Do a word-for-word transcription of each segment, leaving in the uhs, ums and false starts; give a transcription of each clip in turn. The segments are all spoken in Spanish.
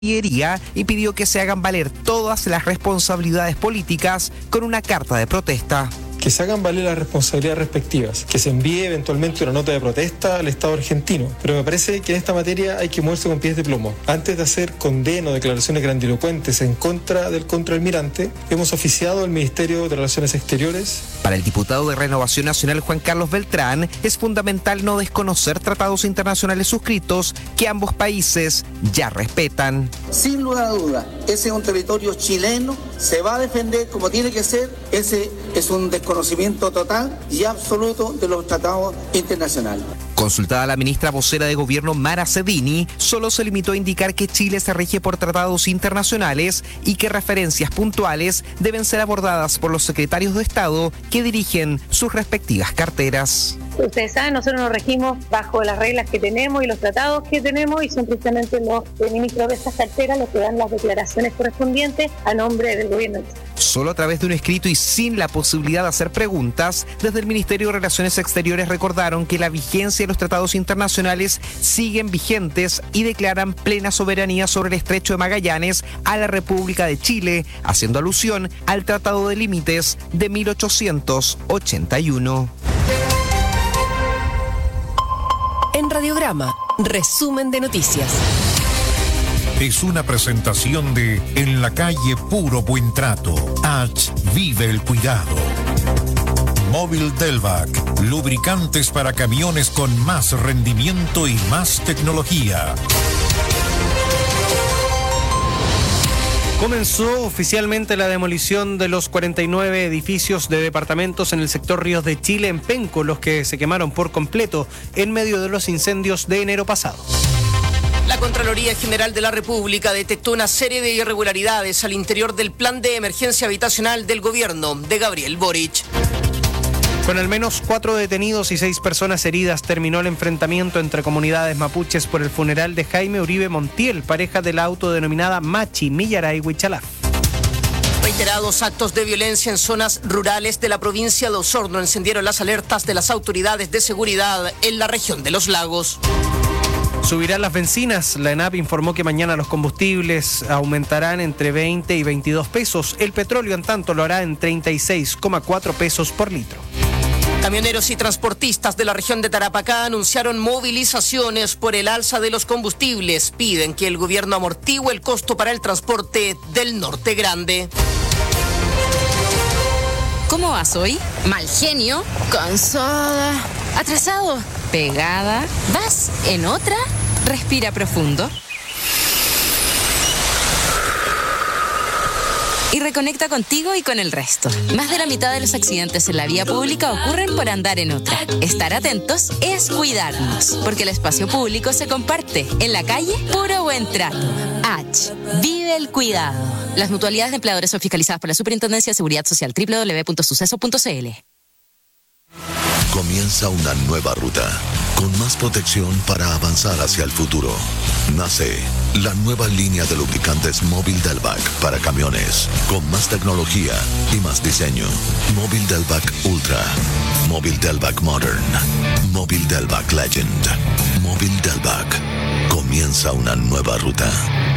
y pidió que se hagan valer todas las responsabilidades políticas con una carta de protesta. Que se hagan valer las responsabilidades respectivas, que se envíe eventualmente una nota de protesta al Estado argentino. Pero me parece que en esta materia hay que moverse con pies de plomo. Antes de hacer condeno o declaraciones grandilocuentes en contra del contraalmirante, hemos oficiado al Ministerio de Relaciones Exteriores. Para el diputado de Renovación Nacional Juan Carlos Beltrán, es fundamental no desconocer tratados internacionales suscritos que ambos países ya respetan. Sin lugar a duda, ese es un territorio chileno, se va a defender como tiene que ser, ese es un desconocimiento total y absoluto de los tratados internacionales. Consultada la ministra vocera de Gobierno Mara Cedini, solo se limitó a indicar que Chile se rige por tratados internacionales y que referencias puntuales deben ser abordadas por los secretarios de Estado que dirigen sus respectivas carteras. Ustedes saben, nosotros nos regimos bajo las reglas que tenemos y los tratados que tenemos y son precisamente los ministros de estas carteras los que dan las declaraciones correspondientes a nombre del gobierno. Solo a través de un escrito y sin la posibilidad de hacer preguntas, desde el Ministerio de Relaciones Exteriores recordaron que la vigencia de los tratados internacionales siguen vigentes y declaran plena soberanía sobre el Estrecho de Magallanes a la República de Chile, haciendo alusión al Tratado de Límites de mil ochocientos ochenta y uno. En Radiograma, resumen de noticias. Es una presentación de En la calle Puro Buen Trato. H. Vive el cuidado. Móvil Delvac. Lubricantes para camiones con más rendimiento y más tecnología. Comenzó oficialmente la demolición de los cuarenta y nueve edificios de departamentos en el sector Ríos de Chile, en Penco, los que se quemaron por completo en medio de los incendios de enero pasado. La Contraloría General de la República detectó una serie de irregularidades al interior del plan de emergencia habitacional del gobierno de Gabriel Boric. Con al menos cuatro detenidos y seis personas heridas terminó el enfrentamiento entre comunidades mapuches por el funeral de Jaime Uribe Montiel, pareja de la autodenominada Machi, Millaray, Huichalaf. Reiterados actos de violencia en zonas rurales de la provincia de Osorno encendieron las alertas de las autoridades de seguridad en la región de los lagos. Subirán las bencinas. La ENAP informó que mañana los combustibles aumentarán entre veinte y veintidós pesos. El petróleo, en tanto, lo hará en treinta y seis coma cuatro pesos por litro. Camioneros y transportistas de la región de Tarapacá anunciaron movilizaciones por el alza de los combustibles. Piden que el gobierno amortigüe el costo para el transporte del Norte Grande. ¿Cómo vas hoy? Mal genio, cansada, atrasado, pegada. ¿Vas en otra? Respira profundo. Y reconecta contigo y con el resto. Más de la mitad de los accidentes en la vía pública ocurren por andar en otra. Estar atentos es cuidarnos, porque el espacio público se comparte. En la calle, puro buen trato. H. Vive el cuidado. Las mutualidades de empleadores son fiscalizadas por la Superintendencia de Seguridad Social. doble u doble u doble u punto suceso punto c l. Comienza una nueva ruta, con más protección para avanzar hacia el futuro. Nace la nueva línea de lubricantes Móvil Delvac para camiones, con más tecnología y más diseño. Móvil Delvac Ultra, Móvil Delvac Modern, Móvil Delvac Legend, Móvil Delvac. Comienza una nueva ruta.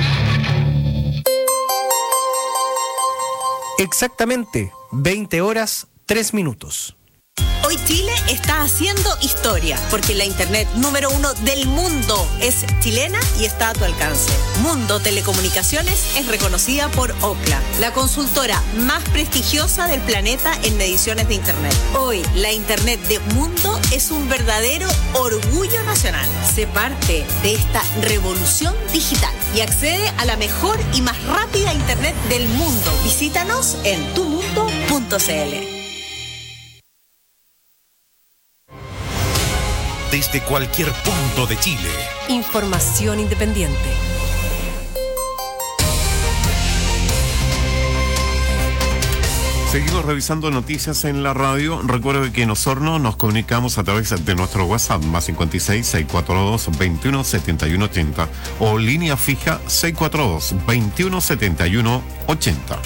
Exactamente, veinte horas, tres minutos. Hoy Chile está haciendo historia, porque la internet número uno del mundo es chilena y está a tu alcance. Mundo Telecomunicaciones es reconocida por Ookla, la consultora más prestigiosa del planeta en mediciones de internet. Hoy, la internet de Mundo es un verdadero orgullo nacional. Sé parte de esta revolución digital y accede a la mejor y más rápida internet del mundo. Visítanos en tu mundo punto c l. Desde cualquier punto de Chile. Información independiente. Seguimos revisando noticias en la radio. Recuerdo que en Osorno nos comunicamos a través de nuestro WhatsApp más cincuenta y seis, seiscientos cuarenta y dos, veintiuno setenta y uno ochenta o línea fija seiscientos cuarenta y dos, veintiuno setenta y uno ochenta.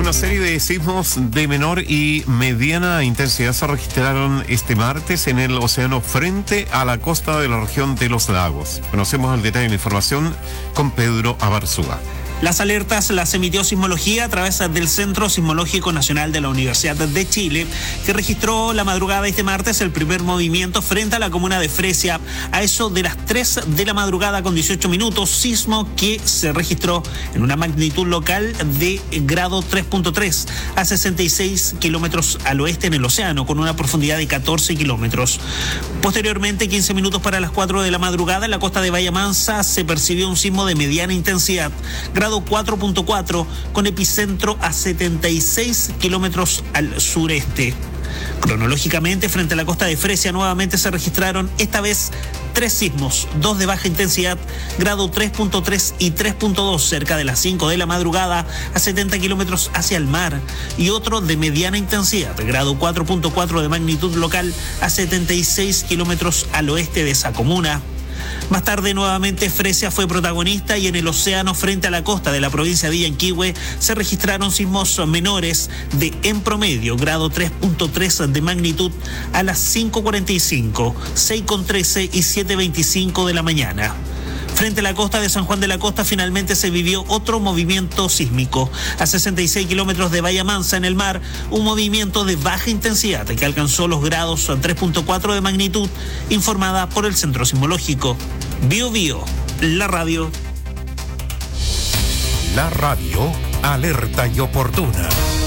Una serie de sismos de menor y mediana intensidad se registraron este martes en el océano frente a la costa de la región de los lagos. Conocemos el detalle de la información con Pedro Abarzúa. Las alertas las emitió Sismología a través del Centro Sismológico Nacional de la Universidad de Chile, que registró la madrugada de este martes el primer movimiento frente a la comuna de Fresia a eso de las tres de la madrugada con dieciocho minutos, sismo que se registró en una magnitud local de grado tres punto tres a sesenta y seis kilómetros al oeste en el océano, con una profundidad de catorce kilómetros. Posteriormente, quince minutos para las cuatro de la madrugada, en la costa de Bahía Mansa se percibió un sismo de mediana intensidad, grado cuatro punto cuatro, con epicentro a setenta y seis kilómetros al sureste. Cronológicamente, frente a la costa de Fresia nuevamente se registraron esta vez tres sismos, dos de baja intensidad, grado tres punto tres y tres punto dos cerca de las cinco de la madrugada a setenta kilómetros hacia el mar, y otro de mediana intensidad, grado cuatro punto cuatro de magnitud local a setenta y seis kilómetros al oeste de esa comuna. Más tarde, nuevamente, Fresia fue protagonista y en el océano frente a la costa de la provincia de Yanquihue se registraron sismos menores de, en promedio, grado tres punto tres de magnitud a las cinco cuarenta y cinco, seis trece y siete veinticinco de la mañana. Frente a la costa de San Juan de la Costa finalmente se vivió otro movimiento sísmico. A sesenta y seis kilómetros de Bahía Mansa en el mar, un movimiento de baja intensidad que alcanzó los grados tres punto cuatro de magnitud, informada por el Centro Sismológico. Bio Bio, la radio. La radio, alerta y oportuna.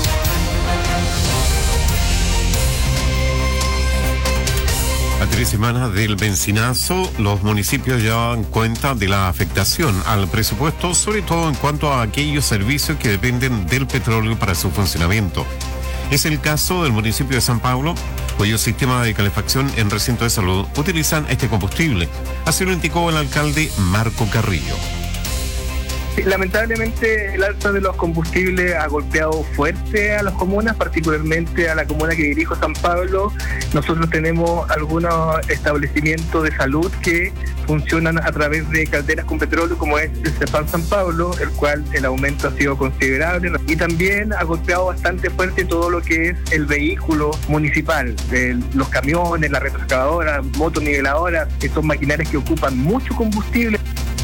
A tres semanas del benzinazo, los municipios ya dan cuenta de la afectación al presupuesto, sobre todo en cuanto a aquellos servicios que dependen del petróleo para su funcionamiento. Es el caso del municipio de San Pablo, cuyo sistema de calefacción en recinto de salud utilizan este combustible. Así lo indicó el alcalde Marco Carrillo. Lamentablemente, el alza de los combustibles ha golpeado fuerte a las comunas, particularmente a la comuna que dirijo, San Pablo. Nosotros tenemos algunos establecimientos de salud que funcionan a través de calderas con petróleo, como es el CEPAM San Pablo, el cual el aumento ha sido considerable, y también ha golpeado bastante fuerte todo lo que es el vehículo municipal, el, los camiones, la retroexcavadora, motoniveladoras, que son maquinarias que ocupan mucho combustible.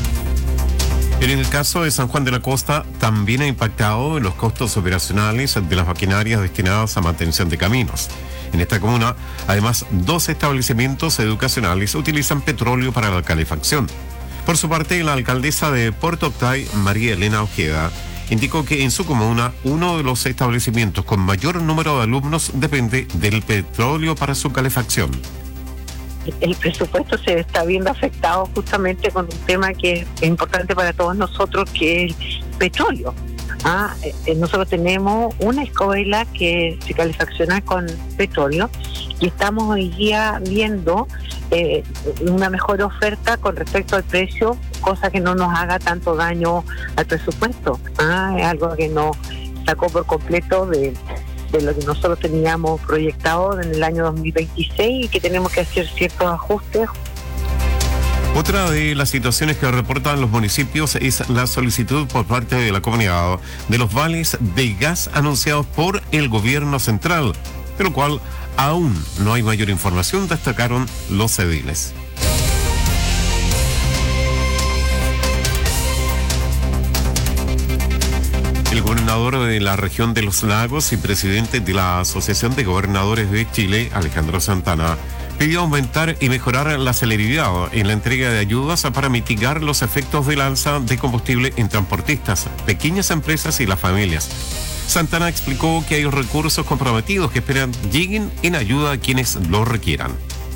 En el caso de San Juan de la Costa, también ha impactado en los costos operacionales de las maquinarias destinadas a mantención de caminos. En esta comuna, además, dos establecimientos educacionales utilizan petróleo para la calefacción. Por su parte, la alcaldesa de Puerto Octay, María Elena Ojeda, indicó que en su comuna, uno de los establecimientos con mayor número de alumnos depende del petróleo para su calefacción. El presupuesto se está viendo afectado justamente con un tema que es importante para todos nosotros, que es el petróleo. Ah, eh, nosotros tenemos una escuela que se calefacciona con petróleo y estamos hoy día viendo eh, una mejor oferta con respecto al precio, cosa que no nos haga tanto daño al presupuesto. Ah, es algo que nos sacó por completo de... de lo que nosotros teníamos proyectado en el año dos mil veintiséis y que tenemos que hacer ciertos ajustes. Otra de las situaciones que reportan los municipios es la solicitud por parte de la comunidad de los vales de gas anunciados por el gobierno central, de lo cual aún no hay mayor información, destacaron los ediles. El gobernador de la región de los lagos y presidente de la Asociación de Gobernadores de Chile, Alejandro Santana, pidió aumentar y mejorar la celeridad en la entrega de ayudas para mitigar los efectos del alza de combustible en transportistas, pequeñas empresas y las familias. Santana explicó que hay recursos comprometidos que esperan lleguen en ayuda a quienes lo requieran.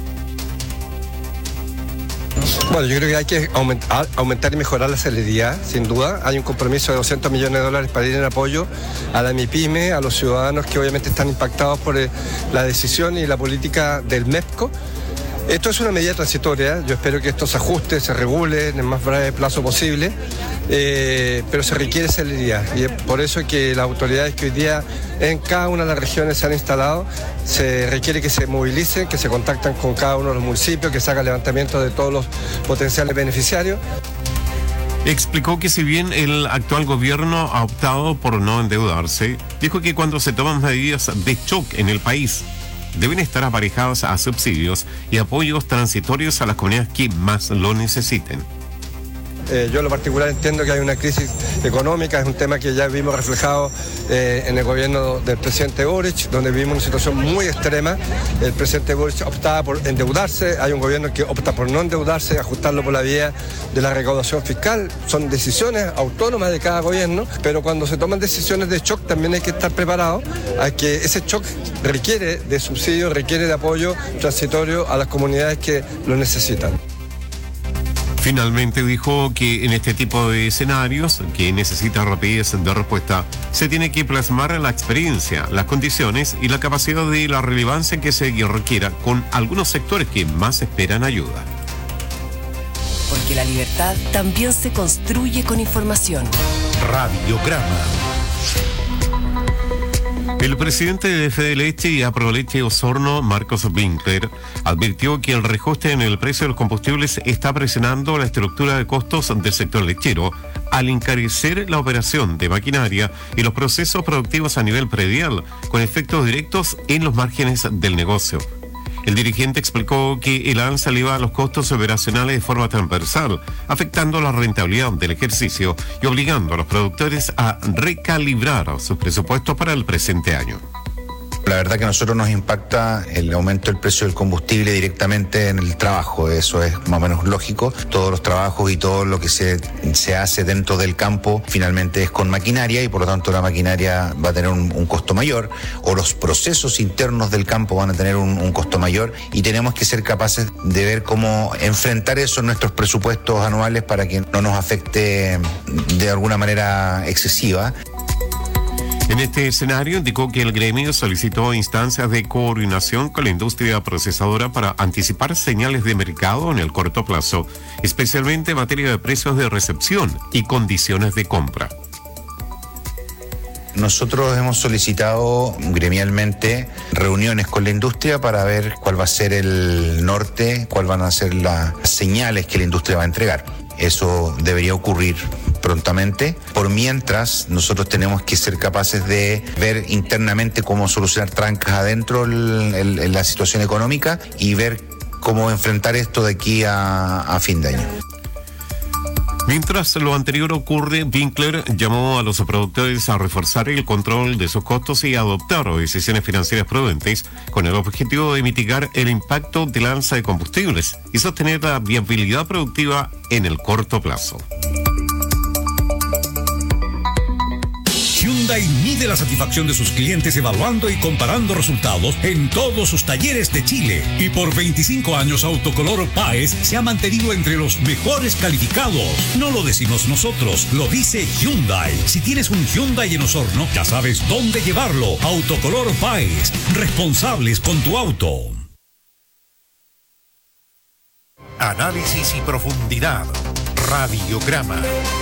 Bueno, yo creo que hay que aumentar, aumentar y mejorar la celeridad, sin duda. Hay un compromiso de doscientos millones de dólares para ir en apoyo a la MIPYME, a los ciudadanos que obviamente están impactados por la decisión y la política del MEPCO. Esto es una medida transitoria, yo espero que esto se ajuste, se regule en el más breve plazo posible, eh, pero se requiere celeridad y es por eso que las autoridades que hoy día en cada una de las regiones se han instalado, se requiere que se movilicen, que se contacten con cada uno de los municipios, que se haga levantamiento de todos los potenciales beneficiarios. Explicó que si bien el actual gobierno ha optado por no endeudarse, dijo que cuando se toman medidas de shock en el país, deben estar aparejadas a subsidios y apoyos transitorios a las comunidades que más lo necesiten. Eh, yo en lo particular entiendo que hay una crisis económica, es un tema que ya vimos reflejado eh, en el gobierno del presidente Boric, donde vivimos una situación muy extrema. El presidente Boric optaba por endeudarse, hay un gobierno que opta por no endeudarse, ajustarlo por la vía de la recaudación fiscal. Son decisiones autónomas de cada gobierno, pero cuando se toman decisiones de shock también hay que estar preparado a que ese shock requiere de subsidio, requiere de apoyo transitorio a las comunidades que lo necesitan. Finalmente dijo que en este tipo de escenarios, que necesita rapidez de respuesta, se tiene que plasmar la experiencia, las condiciones y la capacidad de la relevancia que se requiera con algunos sectores que más esperan ayuda. Porque la libertad también se construye con información. Radiograma. El presidente de Fede Leche y Aproleche Osorno, Marcos Winkler, advirtió que el reajuste en el precio de los combustibles está presionando la estructura de costos del sector lechero al encarecer la operación de maquinaria y los procesos productivos a nivel predial, con efectos directos en los márgenes del negocio. El dirigente explicó que el alza eleva los costos operacionales de forma transversal, afectando la rentabilidad del ejercicio y obligando a los productores a recalibrar sus presupuestos para el presente año. La verdad que a nosotros nos impacta el aumento del precio del combustible directamente en el trabajo, eso es más o menos lógico. Todos los trabajos y todo lo que se, se hace dentro del campo finalmente es con maquinaria y por lo tanto la maquinaria va a tener un, un costo mayor, o los procesos internos del campo van a tener un, un costo mayor, y tenemos que ser capaces de ver cómo enfrentar eso en nuestros presupuestos anuales para que no nos afecte de alguna manera excesiva. En este escenario indicó que el gremio solicitó instancias de coordinación con la industria procesadora para anticipar señales de mercado en el corto plazo, especialmente en materia de precios de recepción y condiciones de compra. Nosotros hemos solicitado gremialmente reuniones con la industria para ver cuál va a ser el norte, cuáles van a ser las señales que la industria va a entregar. Eso debería ocurrir prontamente. Por mientras, nosotros tenemos que ser capaces de ver internamente cómo solucionar trancas adentro en la situación económica y ver cómo enfrentar esto de aquí a, a fin de año. Mientras lo anterior ocurre, Winkler llamó a los productores a reforzar el control de sus costos y adoptar decisiones financieras prudentes con el objetivo de mitigar el impacto del alza de combustibles y sostener la viabilidad productiva en el corto plazo. Hyundai mide la satisfacción de sus clientes evaluando y comparando resultados en todos sus talleres de Chile. Y por veinticinco años Autocolor Páez se ha mantenido entre los mejores calificados. No lo decimos nosotros, lo dice Hyundai. Si tienes un Hyundai en Osorno, ya sabes dónde llevarlo. Autocolor Páez, responsables con tu auto. Análisis y profundidad. Radiograma.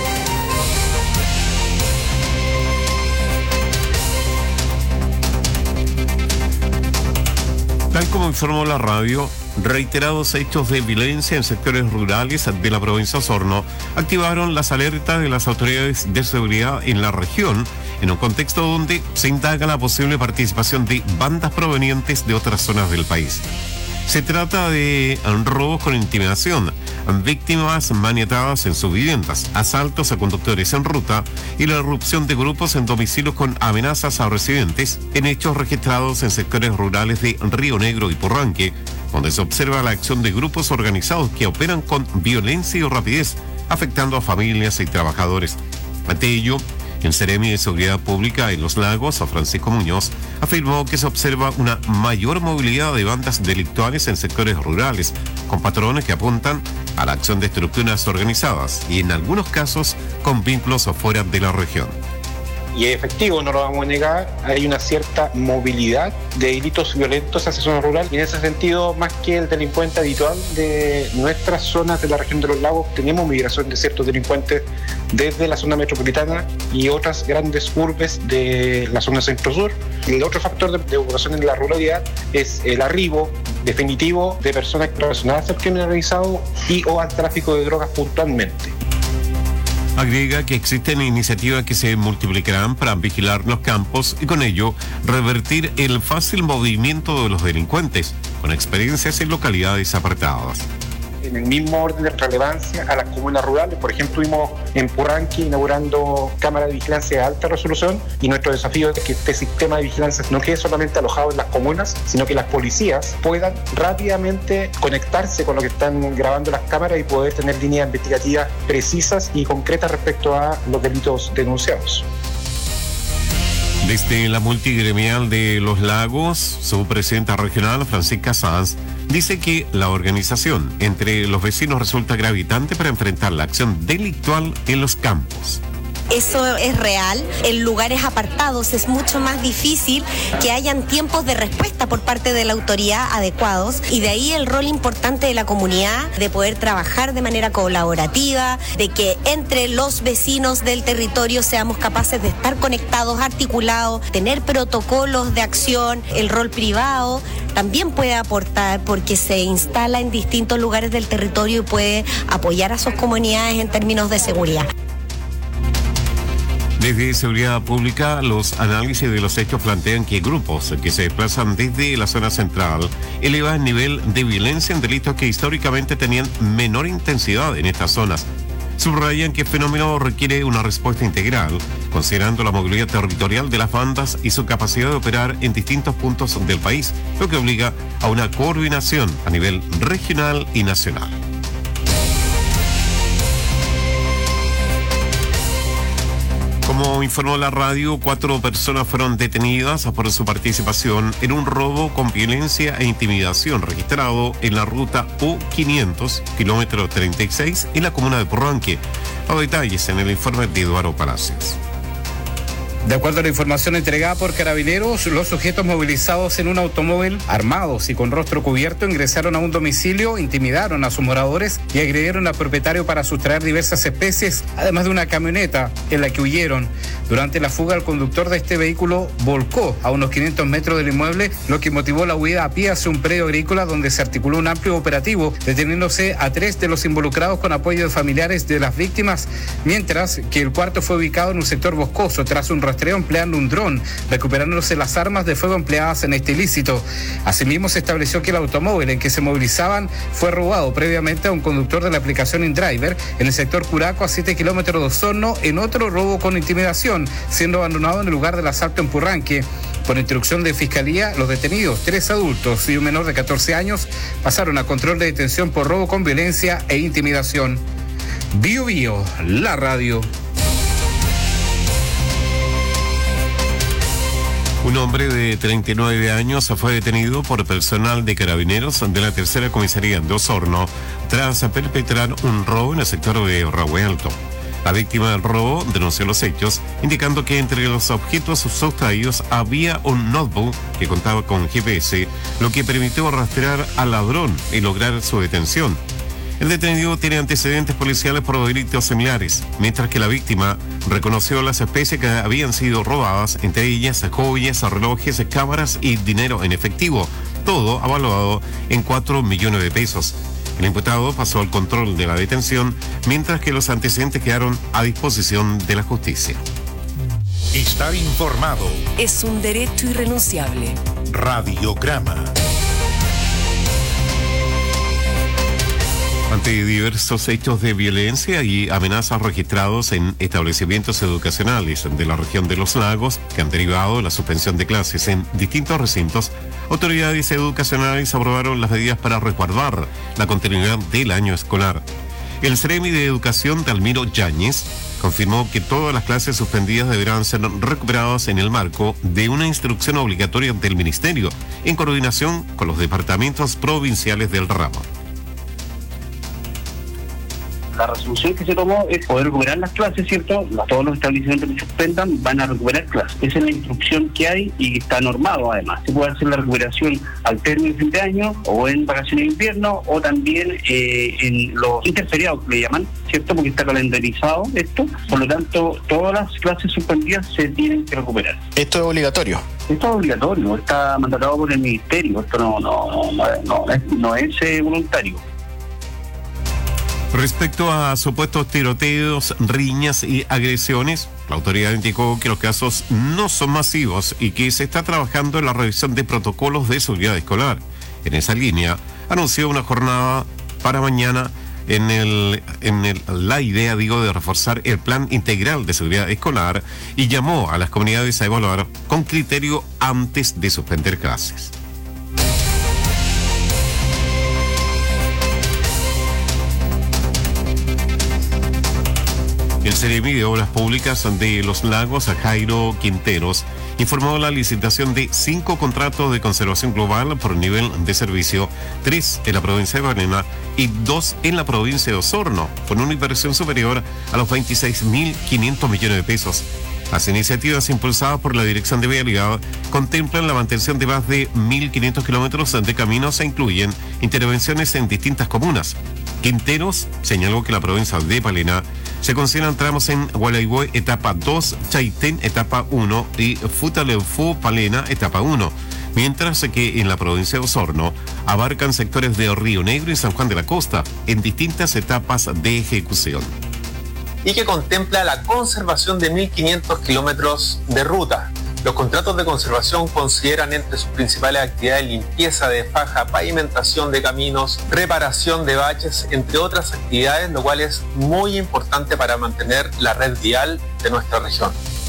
Tal como informó la radio, reiterados hechos de violencia en sectores rurales de la provincia de Osorno activaron las alertas de las autoridades de seguridad en la región, en un contexto donde se indaga la posible participación de bandas provenientes de otras zonas del país. Se trata de robos con intimidación, víctimas maniatadas en sus viviendas, asaltos a conductores en ruta y la irrupción de grupos en domicilios con amenazas a residentes en hechos registrados en sectores rurales de Río Negro y Purranque, donde se observa la acción de grupos organizados que operan con violencia y rapidez, afectando a familias y trabajadores. Ante ello, el Seremi de Seguridad Pública en Los Lagos, Francisco Muñoz, afirmó que se observa una mayor movilidad de bandas delictuales en sectores rurales, con patrones que apuntan a la acción de estructuras organizadas y en algunos casos con vínculos afuera de la región. Y es efectivo, no lo vamos a negar, hay una cierta movilidad de delitos violentos hacia zona rural, y en ese sentido, más que el delincuente habitual de nuestras zonas de la región de los lagos, tenemos migración de ciertos delincuentes desde la zona metropolitana y otras grandes urbes de la zona centro-sur. Y el otro factor de, de ocupación en la ruralidad es el arribo definitivo de personas relacionadas al crimen organizado y o al tráfico de drogas puntualmente. Agrega que existen iniciativas que se multiplicarán para vigilar los campos y con ello revertir el fácil movimiento de los delincuentes, con experiencias en localidades apartadas. En el mismo orden de relevancia a las comunas rurales, por ejemplo, estuvimos en Purranque inaugurando cámaras de vigilancia de alta resolución y nuestro desafío es que este sistema de vigilancia no quede solamente alojado en las comunas, sino que las policías puedan rápidamente conectarse con lo que están grabando las cámaras y poder tener líneas investigativas precisas y concretas respecto a los delitos denunciados. Desde la multigremial de Los Lagos, su presidenta regional, Francisca Sanz, dice que la organización entre los vecinos resulta gravitante para enfrentar la acción delictual en los campos. Eso es real. En lugares apartados es mucho más difícil que hayan tiempos de respuesta por parte de la autoridad adecuados y de ahí el rol importante de la comunidad de poder trabajar de manera colaborativa, de que entre los vecinos del territorio seamos capaces de estar conectados, articulados, tener protocolos de acción. El rol privado también puede aportar porque se instala en distintos lugares del territorio y puede apoyar a sus comunidades en términos de seguridad. Desde Seguridad Pública, los análisis de los hechos plantean que grupos que se desplazan desde la zona central elevan el nivel de violencia en delitos que históricamente tenían menor intensidad en estas zonas. Subrayan que el fenómeno requiere una respuesta integral, considerando la movilidad territorial de las bandas y su capacidad de operar en distintos puntos del país, lo que obliga a una coordinación a nivel regional y nacional. Como informó la radio, cuatro personas fueron detenidas por su participación en un robo con violencia e intimidación registrado en la ruta U quinientos, kilómetro treinta y seis, en la comuna de Purranque. Los detalles en el informe de Eduardo Palacios. De acuerdo a la información entregada por Carabineros, los sujetos movilizados en un automóvil, armados y con rostro cubierto, ingresaron a un domicilio, intimidaron a sus moradores y agredieron al propietario para sustraer diversas especies, además de una camioneta en la que huyeron. Durante la fuga, el conductor de este vehículo volcó a unos quinientos metros del inmueble, lo que motivó la huida a pie hacia un predio agrícola donde se articuló un amplio operativo, deteniéndose a tres de los involucrados con apoyo de familiares de las víctimas, mientras que el cuarto fue ubicado en un sector boscoso tras un rastreo empleando un dron, recuperándose las armas de fuego empleadas en este ilícito. Asimismo, se estableció que el automóvil en que se movilizaban fue robado previamente a un conductor de la aplicación InDriver en el sector Curaco, a siete kilómetros de Osorno, en otro robo con intimidación, siendo abandonado en el lugar del asalto en Purranque. Por instrucción de Fiscalía, los detenidos, tres adultos y un menor de catorce años, pasaron a control de detención por robo con violencia e intimidación. Bio Bio, la radio. Un hombre de treinta y nueve años fue detenido por personal de Carabineros de la tercera comisaría de Osorno tras perpetrar un robo en el sector de Rahue Alto. La víctima del robo denunció los hechos, indicando que entre los objetos sustraídos había un notebook que contaba con G P S, lo que permitió rastrear al ladrón y lograr su detención. El detenido tiene antecedentes policiales por delitos similares, mientras que la víctima reconoció las especies que habían sido robadas, entre ellas joyas, relojes, cámaras y dinero en efectivo, todo avaluado en cuatro millones de pesos. El imputado pasó al control de la detención, mientras que los antecedentes quedaron a disposición de la justicia. Estar informado es un derecho irrenunciable. Radiograma. Ante diversos hechos de violencia y amenazas registrados en establecimientos educacionales de la región de Los Lagos, que han derivado de la suspensión de clases en distintos recintos, autoridades educacionales aprobaron las medidas para resguardar la continuidad del año escolar. El Ceremi de Educación de Almiro Yáñez confirmó que todas las clases suspendidas deberán ser recuperadas en el marco de una instrucción obligatoria del Ministerio, en coordinación con los departamentos provinciales del ramo. La resolución que se tomó es poder recuperar las clases, ¿cierto? Todos los establecimientos que se suspendan van a recuperar clases. Esa es la instrucción que hay y está normado además. Se puede hacer la recuperación al término de fin de año o en vacaciones de invierno o también eh, en los interferiados que le llaman, ¿cierto? Porque está calendarizado esto. Por lo tanto, todas las clases suspendidas se tienen que recuperar. ¿Esto es obligatorio? Esto es obligatorio, está mandatado por el Ministerio. Esto no, no, no, no, no es, no es eh, voluntario. Respecto a supuestos tiroteos, riñas y agresiones, la autoridad indicó que los casos no son masivos y que se está trabajando en la revisión de protocolos de seguridad escolar. En esa línea, anunció una jornada para mañana en, el, en el, la idea, digo, de reforzar el plan integral de seguridad escolar y llamó a las comunidades a evaluar con criterio antes de suspender clases. El Seremi de Obras Públicas de Los Lagos, Jairo Quinteros, informó la licitación de cinco contratos de conservación global por nivel de servicio, tres en la provincia de Palena y dos en la provincia de Osorno, con una inversión superior a los veintiséis mil quinientos millones de pesos. Las iniciativas impulsadas por la Dirección de Vialidad contemplan la mantención de más de mil quinientos kilómetros de caminos e incluyen intervenciones en distintas comunas. Quinteros señaló que la provincia de Palena se consideran tramos en Gualeguay etapa dos, Chaitén etapa uno y Futaleufú Palena etapa uno, mientras que en la provincia de Osorno abarcan sectores de Río Negro y San Juan de la Costa en distintas etapas de ejecución. Y que contempla la conservación de mil quinientos kilómetros de ruta. Los contratos de conservación consideran entre sus principales actividades limpieza de faja, pavimentación de caminos, reparación de baches, entre otras actividades, lo cual es muy importante para mantener la red vial de nuestra región.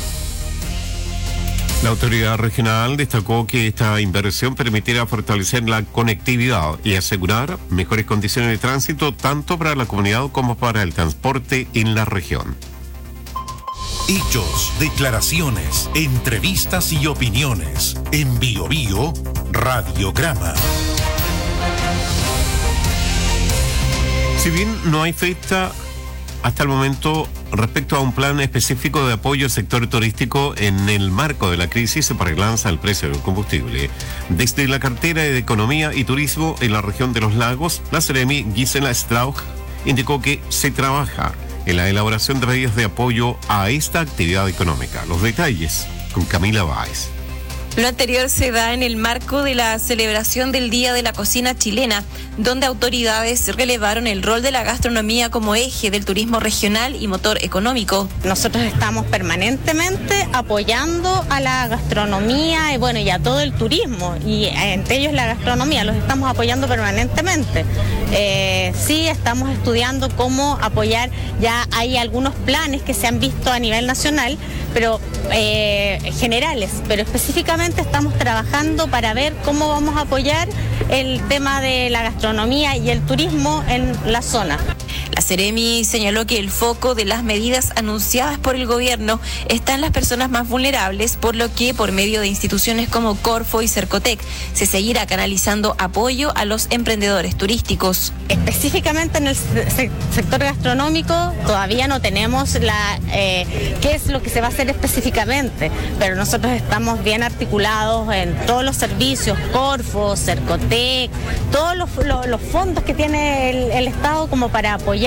La autoridad regional destacó que esta inversión permitirá fortalecer la conectividad y asegurar mejores condiciones de tránsito tanto para la comunidad como para el transporte en la región. Hechos, declaraciones, entrevistas y opiniones. En Bio Bio, Radiograma. Si bien no hay fecha hasta el momento respecto a un plan específico de apoyo al sector turístico en el marco de la crisis para el alza del precio del combustible, desde la cartera de Economía y Turismo en la región de Los Lagos, la Seremi Gisela Strauch indicó que se trabaja en la elaboración de medidas de apoyo a esta actividad económica. Los detalles con Camila Báez. Lo anterior se da en el marco de la celebración del Día de la Cocina Chilena, donde autoridades relevaron el rol de la gastronomía como eje del turismo regional y motor económico. Nosotros estamos permanentemente apoyando a la gastronomía y bueno, y a todo el turismo, y entre ellos la gastronomía, los estamos apoyando permanentemente. Eh, sí, estamos estudiando cómo apoyar, ya hay algunos planes que se han visto a nivel nacional, pero eh, generales, pero específicamente estamos trabajando para ver cómo vamos a apoyar el tema de la gastronomía y el turismo en la zona. La Seremi señaló que el foco de las medidas anunciadas por el gobierno está en las personas más vulnerables, por lo que por medio de instituciones como Corfo y Cercotec se seguirá canalizando apoyo a los emprendedores turísticos. Específicamente en el se sector gastronómico todavía no tenemos la eh, qué es lo que se va a hacer específicamente, pero nosotros estamos bien articulados en todos los servicios, Corfo, Cercotec, todos los, los, los fondos que tiene el, el Estado como para apoyar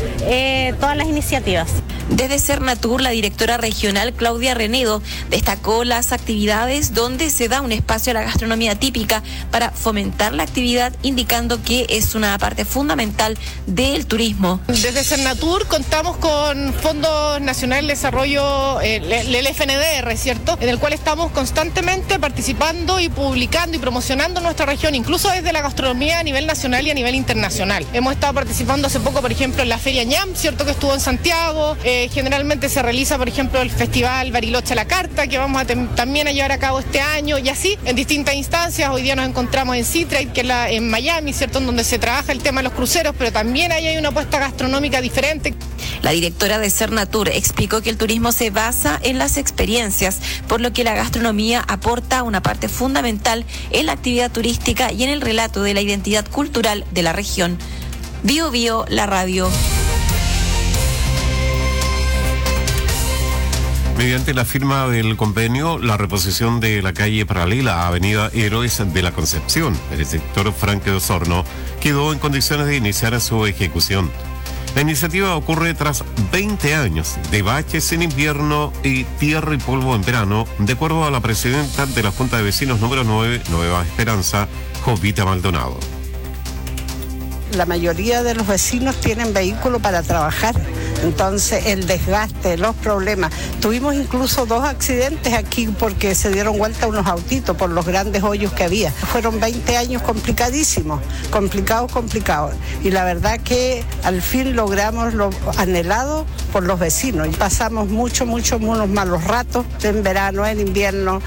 eh, todas las iniciativas. Desde Cernatur, la directora regional Claudia Renedo destacó las actividades donde se da un espacio a la gastronomía típica para fomentar la actividad, indicando que es una parte fundamental del turismo. Desde Cernatur contamos con Fondo Nacional de Desarrollo, eh, el F N D R, ¿cierto? En el cual estamos constantemente participando y publicando y promocionando nuestra región, incluso desde la gastronomía a nivel nacional y a nivel internacional. Hemos estado participando hace poco, por ejemplo, en la Feria ñam, ¿cierto? Que estuvo en Santiago. Eh, generalmente se realiza, por ejemplo, el Festival Bariloche a la Carta, que vamos a también a llevar a cabo este año, y así en distintas instancias. Hoy día nos encontramos en Seatrade, que es la, en Miami, ¿cierto? En donde se trabaja el tema de los cruceros, pero también ahí hay una apuesta gastronómica diferente. La directora de Cernatur explicó que el turismo se basa en las experiencias, por lo que la gastronomía aporta una parte fundamental en la actividad turística y en el relato de la identidad cultural de la región. Bio Bio, la radio. Mediante la firma del convenio, la reposición de la calle paralela a Avenida Héroes de la Concepción, en el sector Franque de Osorno, quedó en condiciones de iniciar su ejecución. La iniciativa ocurre tras veinte años de baches en invierno y tierra y polvo en verano, de acuerdo a la presidenta de la Junta de Vecinos número nueve, Nueva Esperanza, Jovita Maldonado. la mayoría de los vecinos tienen vehículo para trabajar. Entonces el desgaste, los problemas. Tuvimos incluso dos accidentes aquí porque se dieron vuelta unos autitos por los grandes hoyos que había. Fueron veinte años complicadísimos, complicados, complicados. Y la verdad que al fin logramos lo anhelado por los vecinos. Pasamos mucho, mucho, unos malos ratos en verano, en invierno.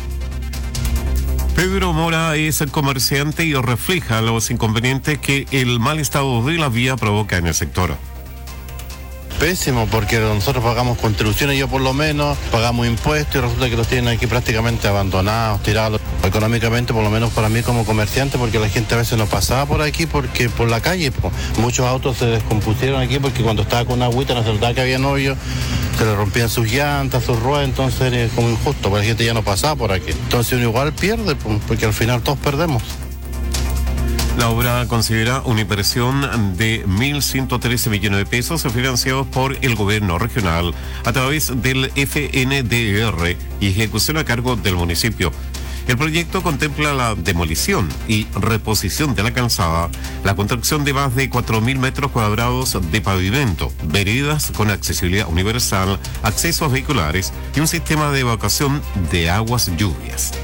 Pedro Mora es el comerciante y refleja los inconvenientes que el mal estado de la vía provoca en el sector. Pésimo, porque nosotros pagamos contribuciones, yo por lo menos, pagamos impuestos y resulta que los tienen aquí prácticamente abandonados, tirados. Económicamente, por lo menos para mí como comerciante, porque la gente a veces no pasaba por aquí, porque por la calle, pues, muchos autos se descompusieron aquí porque cuando estaba con una agüita no se notaba que había hoyo, se le rompían sus llantas, sus ruedas, entonces era como injusto, porque la gente ya no pasaba por aquí. Entonces uno igual pierde, pues, porque al final todos perdemos. La obra considera una inversión de mil ciento trece millones de pesos financiados por el gobierno regional a través del F N D R y ejecución a cargo del municipio. El proyecto contempla la demolición y reposición de la calzada, la construcción de más de cuatro mil metros cuadrados de pavimento, veredas con accesibilidad universal, accesos vehiculares y un sistema de evacuación de aguas lluvias.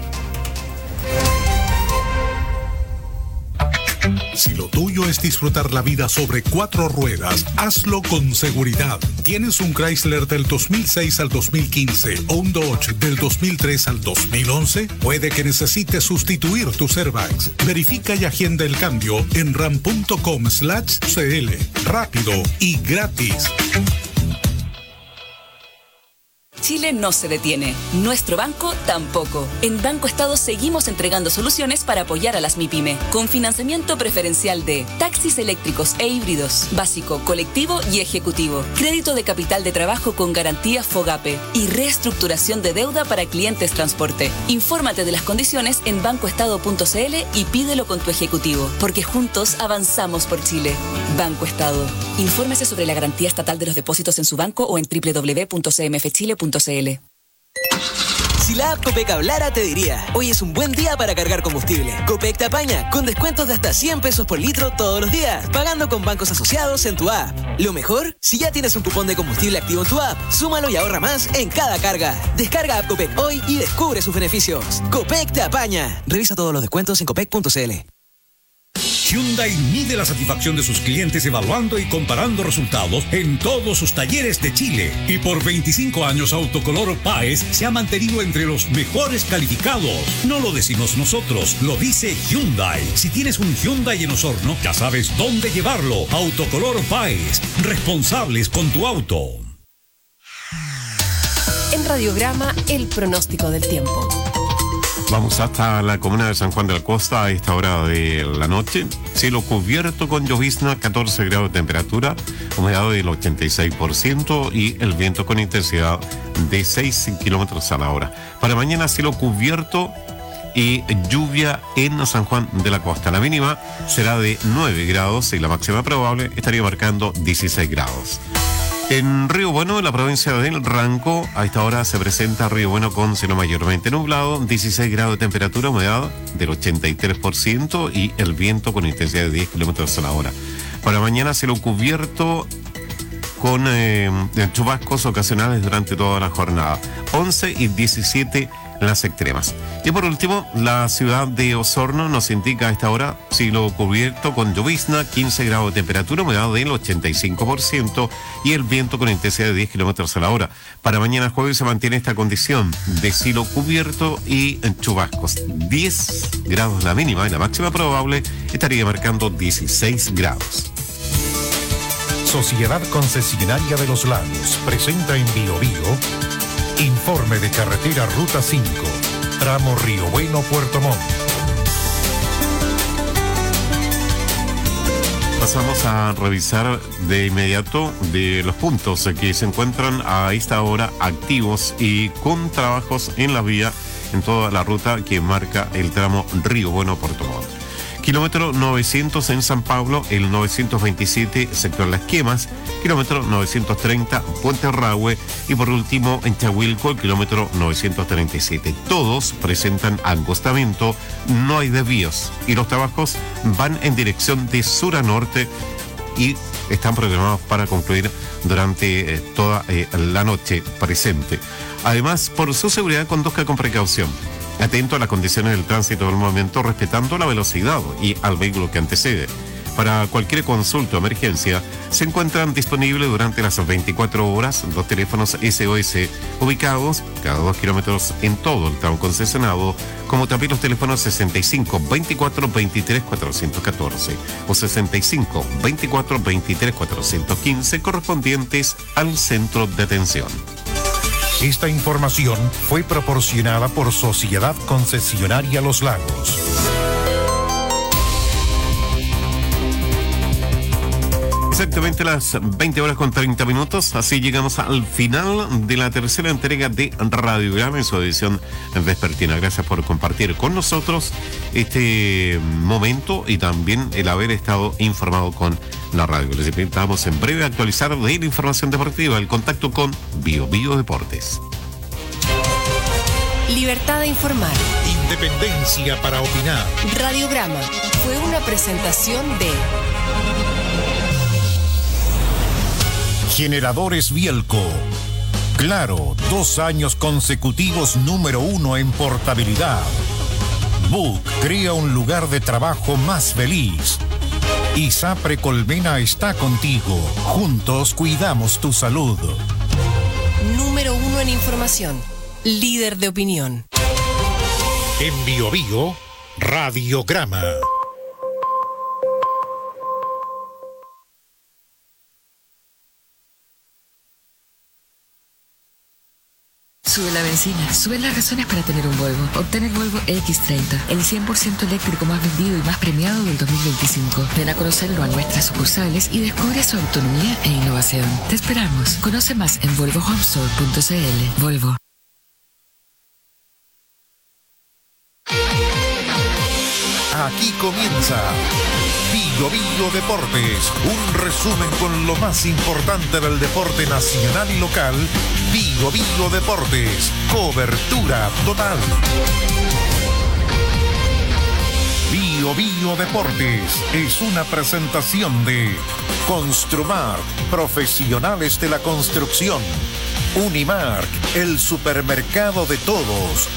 Si lo tuyo es disfrutar la vida sobre cuatro ruedas, hazlo con seguridad. ¿Tienes un Chrysler del dos mil seis al dos mil quince o un Dodge del dos mil tres al dos mil once? Puede que necesites sustituir tus airbags. Verifica y agenda el cambio en ram punto com slash c l. Rápido y gratis. Chile no se detiene. Nuestro banco tampoco. En Banco Estado seguimos entregando soluciones para apoyar a las MIPYME, con financiamiento preferencial de taxis eléctricos e híbridos, básico, colectivo y ejecutivo, crédito de capital de trabajo con garantía FOGAPE y reestructuración de deuda para clientes transporte. Infórmate de las condiciones en banco estado punto c l y pídelo con tu ejecutivo, porque juntos avanzamos por Chile. Banco Estado. Infórmese sobre la garantía estatal de los depósitos en su banco o en doble u doble u doble u punto c m f chile punto c l. Si la app Copec hablara, te diría: hoy es un buen día para cargar combustible. Copec te apaña con descuentos de hasta cien pesos por litro todos los días, pagando con bancos asociados en tu app. Lo mejor, si ya tienes un cupón de combustible activo en tu app, súmalo y ahorra más en cada carga. Descarga app Copec hoy y descubre sus beneficios. Copec te apaña. Revisa todos los descuentos en copec punto c l. Hyundai mide la satisfacción de sus clientes evaluando y comparando resultados en todos sus talleres de Chile. Y por veinticinco años Autocolor Páez se ha mantenido entre los mejores calificados. No lo decimos nosotros, lo dice Hyundai. Si tienes un Hyundai en Osorno, ya sabes dónde llevarlo. Autocolor Páez, responsables con tu auto. En Radiograma, el pronóstico del tiempo. Vamos hasta la comuna de San Juan de la Costa a esta hora de la noche. Cielo cubierto con llovizna, catorce grados de temperatura, humedad del ochenta y seis por ciento y el viento con intensidad de seis kilómetros a la hora. Para mañana, cielo cubierto y lluvia en San Juan de la Costa. La mínima será de nueve grados y la máxima probable estaría marcando dieciséis grados. En Río Bueno, en la provincia del Ranco, a esta hora se presenta Río Bueno con cielo mayormente nublado, dieciséis grados de temperatura, humedad del ochenta y tres por ciento y el viento con intensidad de diez kilómetros a la hora. Para mañana, cielo cubierto con eh, chubascos ocasionales durante toda la jornada, once y diecisiete las extremas. Y por último, la ciudad de Osorno nos indica a esta hora cielo cubierto con llovizna, quince grados de temperatura, humedad del ochenta y cinco por ciento y el viento con intensidad de diez kilómetros a la hora. Para mañana jueves se mantiene esta condición de cielo cubierto y chubascos. diez grados la mínima y la máxima probable estaría marcando dieciséis grados. Sociedad Concesionaria de los Lagos presenta en Bio Bio informe de carretera Ruta cinco, tramo Río Bueno, Puerto Montt. Pasamos a revisar de inmediato de los puntos que se encuentran a esta hora activos y con trabajos en la vía en toda la ruta que marca el tramo Río Bueno, Puerto Montt. kilómetro novecientos en San Pablo, el novecientos veintisiete sector Las Quemas, kilómetro novecientos treinta Puente Rahue y por último en Chahuilco, el kilómetro novecientos treinta y siete. Todos presentan angostamiento, no hay desvíos y los trabajos van en dirección de sur a norte y están programados para concluir durante eh, toda eh, la noche presente. Además, por su seguridad, conduzca con precaución, atento a las condiciones del tránsito del momento, respetando la velocidad y al vehículo que antecede. Para cualquier consulta o emergencia, se encuentran disponibles durante las veinticuatro horas dos teléfonos S O S ubicados cada dos kilómetros en todo el tramo concesionado, como también los teléfonos sesenta y cinco veinticuatro veintitrés cuatrocientos catorce o sesenta y cinco veinticuatro veintitrés cuatrocientos quince correspondientes al centro de atención. Esta información fue proporcionada por Sociedad Concesionaria Los Lagos. Exactamente las veinte horas con treinta minutos, así llegamos al final de la tercera entrega de Radiograma en su edición vespertina. Gracias por compartir con nosotros este momento y también el haber estado informado con la radio. Les invitamos en breve a actualizar de la información deportiva, el contacto con Bio Bio Deportes. Libertad de informar. Independencia para opinar. Radiograma fue una presentación de Generadores Bielco. Claro, dos años consecutivos número uno en portabilidad. Book crea un lugar de trabajo más feliz. ISAPRE Colmena está contigo. Juntos cuidamos tu salud. Número uno en información. Líder de opinión. En Bio Bio, Radiograma. Sube la benzina, sube las razones para tener un Volvo. Obtén el Volvo X treinta, el cien por ciento eléctrico más vendido y más premiado del dos mil veinticinco. Ven a conocerlo a nuestras sucursales y descubre su autonomía e innovación. Te esperamos. Conoce más en volvo home store punto c l. Volvo. Aquí comienza Bio Bio Deportes, un resumen con lo más importante del deporte nacional y local. Bio Bio Deportes, cobertura total. Bio Bio Deportes es una presentación de Construmark, profesionales de la construcción. Unimark, el supermercado de todos.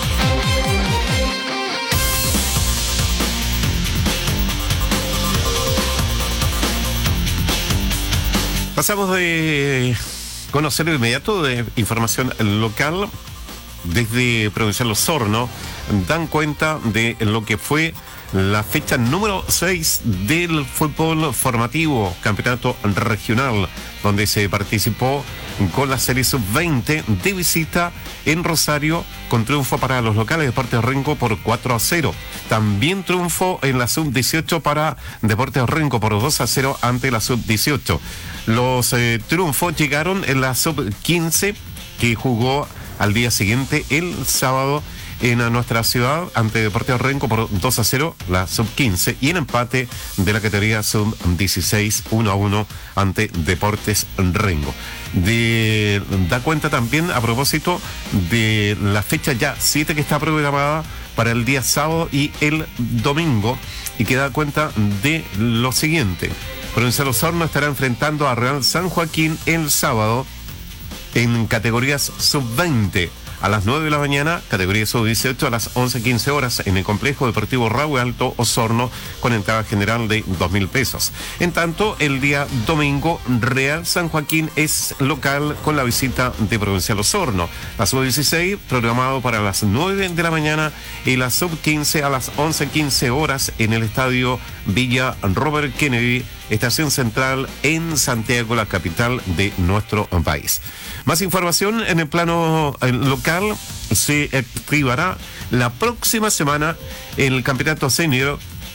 Pasamos de conocer de inmediato de información local desde Provincial Osorno. Dan cuenta de lo que fue la fecha número seis del fútbol formativo, campeonato regional, donde se participó con la serie sub veinte de visita en Rosario, con triunfo para los locales Deportes Renco por cuatro a cero. También triunfo en la sub dieciocho para Deportes Renco por dos a cero ante la sub dieciocho. Los eh, triunfos llegaron en la sub quince, que jugó al día siguiente, el sábado, en nuestra ciudad ante Deportes Renco por dos a cero, la sub quince, y en empate de la categoría sub dieciséis, uno a uno ante Deportes Renco. De, da cuenta también a propósito de la fecha ya siete que está programada para el día sábado y el domingo, y que da cuenta de lo siguiente. Provincial Osorno estará enfrentando a Real San Joaquín el sábado en categorías sub veinte a las nueve de la mañana, categoría sub dieciocho a las once quince horas en el complejo deportivo Rahue Alto Osorno, con entrada general de dos mil pesos. En tanto, el día domingo, Real San Joaquín es local con la visita de Provincial Osorno. La sub dieciséis programado para las nueve de la mañana y la sub quince a las once quince horas en el estadio Villa Robert Kennedy, Estación Central en Santiago, la capital de nuestro país. Más información en el plano local. Se activará la próxima semana el campeonato senior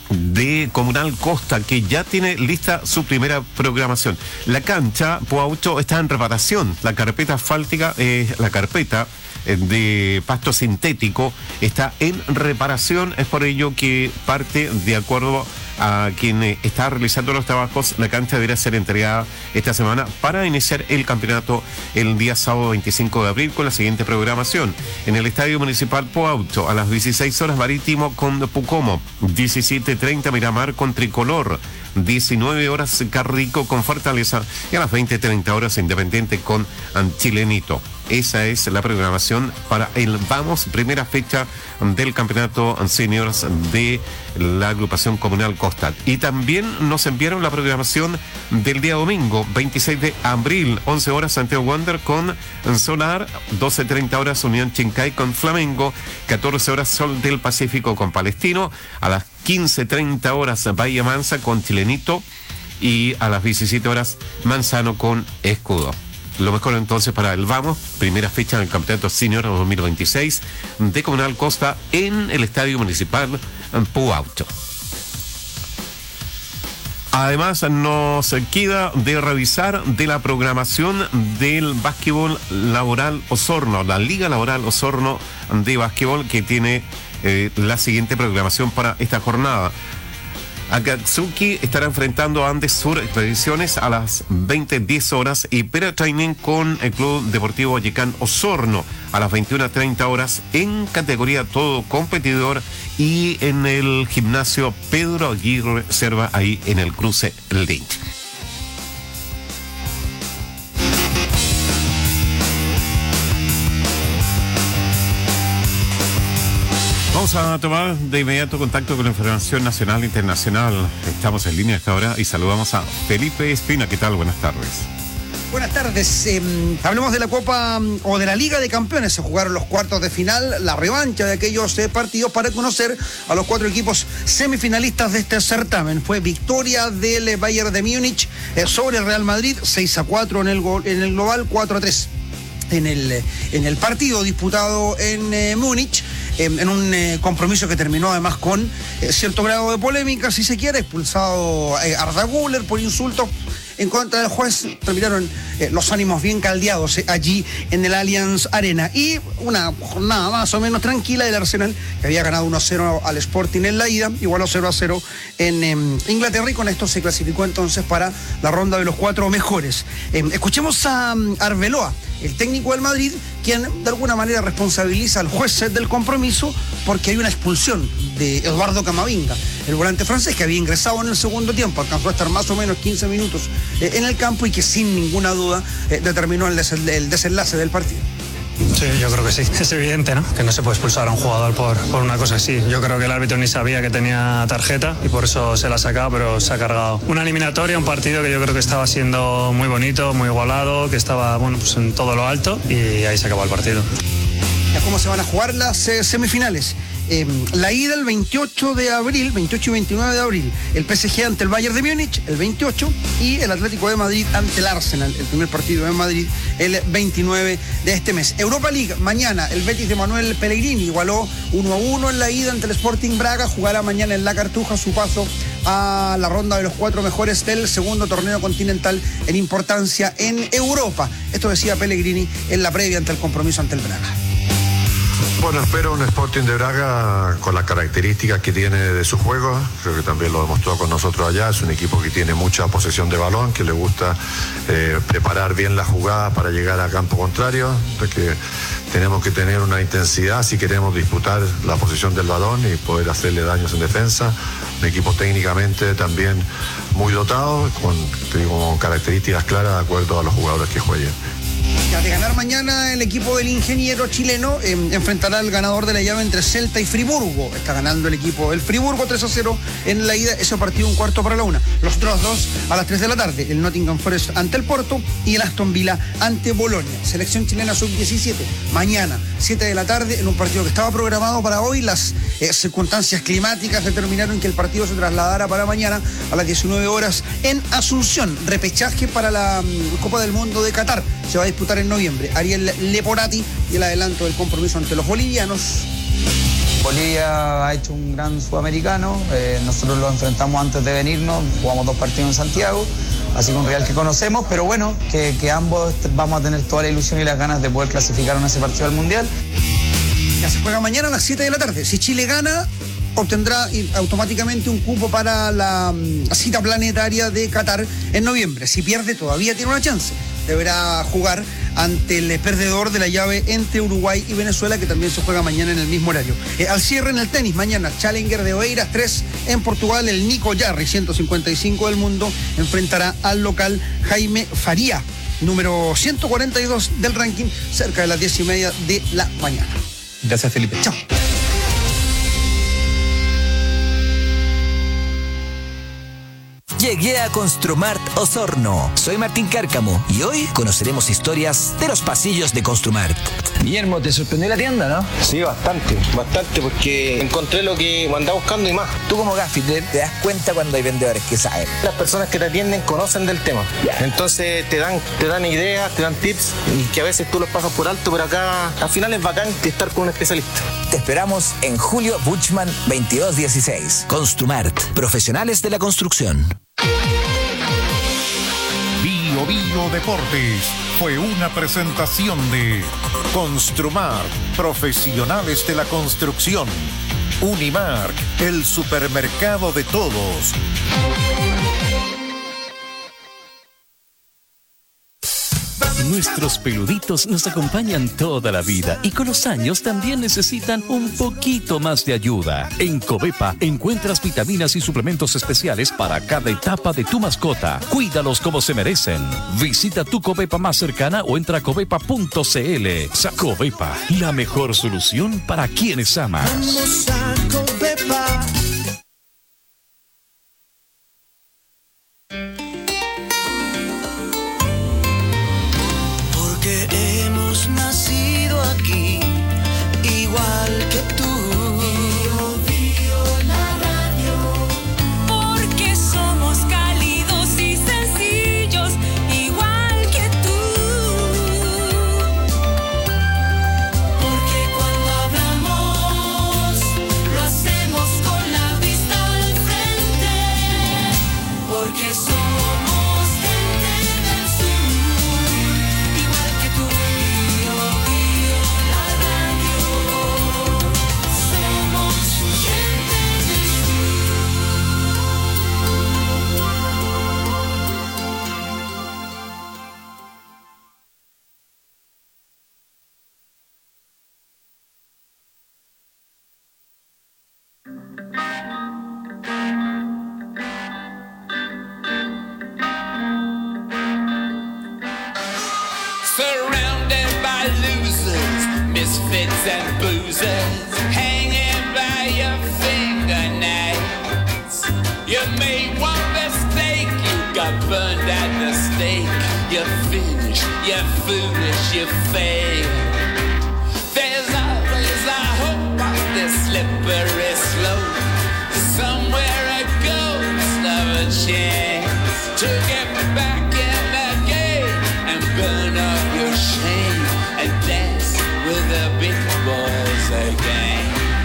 de Comunal Costa, que ya tiene lista su primera programación. La cancha Puaucho está en reparación. La carpeta asfáltica, eh, la carpeta de pasto sintético está en reparación. Es por ello que parte, de acuerdo a quien está realizando los trabajos, la cancha deberá ser entregada esta semana para iniciar el campeonato el día sábado veinticinco de abril con la siguiente programación. En el Estadio Municipal Puaucho, a las dieciséis horas Marítimo con Pucomo, diecisiete treinta Miramar con Tricolor, diecinueve horas Carrico con Fortaleza y a las veinte treinta horas Independiente con Chilenito. Esa es la programación para el Vamos, primera fecha del campeonato seniors de la agrupación Comunal Costa. Y también nos enviaron la programación del día domingo, veintiséis de abril, once horas Santiago Wander con Solar, doce treinta horas Unión Chincay con Flamengo, catorce horas Sol del Pacífico con Palestino, a las quince treinta horas Bahía Mansa con Chilenito y a las diecisiete horas Manzano con Escudo. Lo mejor entonces para el Vamos, primera fecha del Campeonato Senior dos mil veintiséis de Comunal Costa en el Estadio Municipal Puaucho. Además, nos queda de revisar de la programación del básquetbol laboral Osorno, la Liga Laboral Osorno de Básquetbol, que tiene eh, la siguiente programación para esta jornada. Akatsuki estará enfrentando a Andes Sur Expediciones a las veinte diez horas y Pera Training con el Club Deportivo Vallecán Osorno a las veintiuna treinta horas en categoría todo competidor y en el gimnasio Pedro Aguirre Cerva, ahí en el cruce Lynch. Vamos a tomar de inmediato contacto con la información nacional e internacional. Estamos en línea hasta ahora y saludamos a Felipe Espina. ¿Qué tal? Buenas tardes. Buenas tardes. Eh, hablemos de la Copa o de la Liga de Campeones. Se jugaron los cuartos de final, la revancha de aquellos eh, partidos para conocer a los cuatro equipos semifinalistas de este certamen. Fue victoria del eh, Bayern de Múnich eh, sobre el Real Madrid, seis a cuatro en el, en el global, cuatro a tres en el, en el partido disputado en eh, Múnich. En un eh, compromiso que terminó además con eh, cierto grado de polémica, si se quiere, expulsado eh, Arda Güler por insultos en contra del juez. Terminaron eh, los ánimos bien caldeados eh, allí en el Allianz Arena. Y una jornada más o menos tranquila del Arsenal, que había ganado uno a cero al Sporting en la ida, igualó cero a cero en eh, Inglaterra, y con esto se clasificó entonces para la ronda de los cuatro mejores. Eh, escuchemos a um, Arbeloa, el técnico del Madrid, quien de alguna manera responsabiliza al juez del compromiso porque hay una expulsión de Eduardo Camavinga, el volante francés, que había ingresado en el segundo tiempo, alcanzó a estar más o menos quince minutos eh, en el campo y que sin ninguna duda eh, determinó el, des el desenlace del partido. Sí, yo creo que sí. Es evidente, ¿no? Que no se puede expulsar a un jugador por, por una cosa así. Yo creo que el árbitro ni sabía que tenía tarjeta y por eso se la ha sacado, pero se ha cargado. Una eliminatoria, un partido que yo creo que estaba siendo muy bonito, muy igualado, que estaba, bueno, pues en todo lo alto, y ahí se acabó el partido. ¿Cómo se van a jugar las eh, semifinales? Eh, la ida el veintiocho de abril, veintiocho y veintinueve de abril, el P S G ante el Bayern de Múnich el veintiocho y el Atlético de Madrid ante el Arsenal, el primer partido en Madrid el veintinueve de este mes. Europa League, mañana el Betis de Manuel Pellegrini igualó uno a uno en la ida ante el Sporting Braga, jugará mañana en La Cartuja su paso a la ronda de los cuatro mejores del segundo torneo continental en importancia en Europa. Esto decía Pellegrini en la previa ante el compromiso ante el Braga. Bueno, espero un Sporting de Braga con las características que tiene de su juego. Creo que también lo demostró con nosotros allá. Es un equipo que tiene mucha posesión de balón, que le gusta eh, preparar bien la jugada para llegar a campo contrario. Entonces que tenemos que tener una intensidad si queremos disputar la posesión del balón y poder hacerle daños en defensa. Un equipo técnicamente también muy dotado, con, te digo, con características claras de acuerdo a los jugadores que jueguen. Ya de ganar mañana, el equipo del ingeniero chileno eh, enfrentará al ganador de la llave entre Celta y Friburgo. Está ganando el equipo del Friburgo tres a cero en la ida. Ese partido un cuarto para la una. Los otros dos a las tres de la tarde. El Nottingham Forest ante el Porto y el Aston Villa ante Bolonia. Selección chilena sub diecisiete. Mañana, siete de la tarde, en un partido que estaba programado para hoy. Las eh, circunstancias climáticas determinaron que el partido se trasladara para mañana a las diecinueve horas en Asunción. Repechaje para la um, Copa del Mundo de Qatar. Se va a disputar en noviembre. Ariel Leporati y el adelanto del compromiso ante los bolivianos. Bolivia ha hecho un gran sudamericano, eh, nosotros lo enfrentamos antes de venirnos, jugamos dos partidos en Santiago, así que un rival que conocemos, pero bueno, que, que ambos vamos a tener toda la ilusión y las ganas de poder clasificar en ese partido al Mundial. Ya se juega mañana a las siete de la tarde. Si Chile gana, obtendrá automáticamente un cupo para la um, cita planetaria de Qatar en noviembre. Si pierde, todavía tiene una chance. Deberá jugar ante el perdedor de la llave entre Uruguay y Venezuela, que también se juega mañana en el mismo horario. Eh, al cierre en el tenis, mañana Challenger de Oeiras tres en Portugal, el Nico Jarry, ciento cincuenta y cinco del mundo, enfrentará al local Jaime Faría, número ciento cuarenta y dos del ranking, cerca de las diez y media de la mañana. Gracias, Felipe. Chao. Llegué a Construmart Osorno. Soy Martín Cárcamo y hoy conoceremos historias de los pasillos de Construmart. Guillermo, ¿te sorprendió la tienda, no? Sí, bastante, bastante, porque encontré lo que andaba buscando y más. Tú como gaffiter te das cuenta cuando hay vendedores que saben. Las personas que te atienden conocen del tema. Entonces te dan, te dan ideas, te dan tips, y que a veces tú los pasas por alto, pero acá al final es bacán estar con un especialista. Te esperamos en Julio Buchmann veintidós dieciséis. Construmart, profesionales de la construcción. Bio Bio Deportes fue una presentación de Construmart, profesionales de la construcción. Unimark, el supermercado de todos. Nuestros peluditos nos acompañan toda la vida y con los años también necesitan un poquito más de ayuda. En Covepa encuentras vitaminas y suplementos especiales para cada etapa de tu mascota. Cuídalos como se merecen. Visita tu Covepa más cercana o entra a covepa punto cl. Covepa, la mejor solución para quienes amas. Vamos a Covepa. Hemos nacido aquí, igual que tú. Bio, bio, la radio. Porque somos cálidos y sencillos, igual que tú. Porque cuando hablamos, lo hacemos con la vista al frente. Porque somos gente del sur, igual que tú. Surrounded by losers, misfits and boozers, hanging by your fingernails. You made one mistake, you got burned at the stake. You're finished, you're foolish, you fail. There's always a hope on this slippery slope. Somewhere a ghost of a chance to get back in the game and burn up your shame and dance with the big boys again.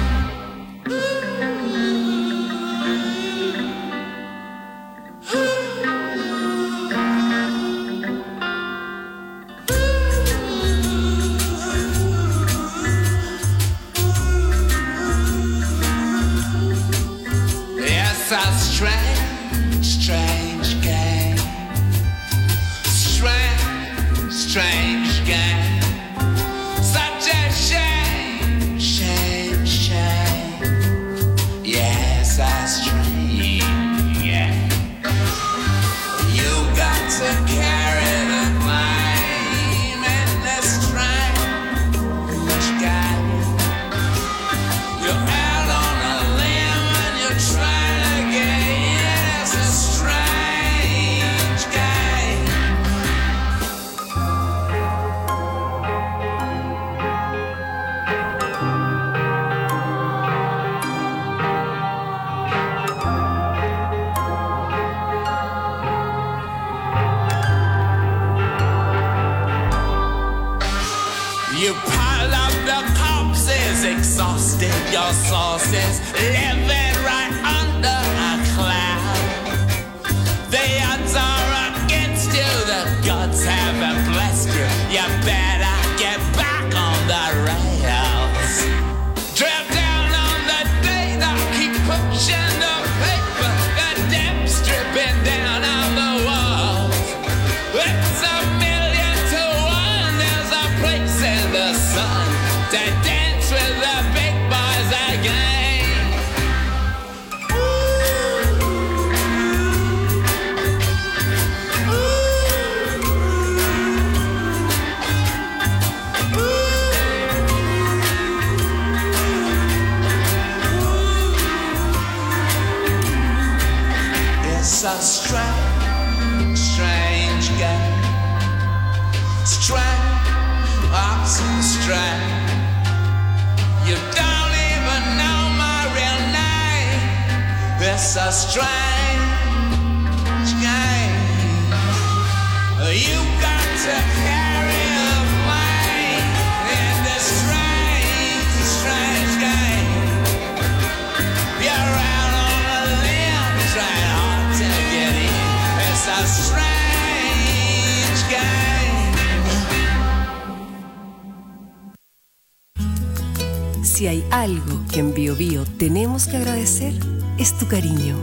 Yes, a strange, strange game. Strange, strange game. Such a shame, shame, shame. Yes, a strange game. You got to carry the blame in this strange game. You're out on a limb and you're trying to get. It's a strange game. You pile up the corpses, exhausted your sources, living right under a cloud. The odds are against you, the gods haven't blessed you. You better get back on the rails. Drip down on the data, keep pushing the paper, the depths dripping down on the walls. It's a million to one, there's a place in the sun to dance with the big boys again. It's a strange, strange game. Strange, oh, so strange. You don't even know my real name. It's a strange game. You got to carry a flame in this strange, strange game. You're out on a limb trying hard to get in. It's a strange game. Si hay algo que en Bio Bio tenemos que agradecer, es tu cariño.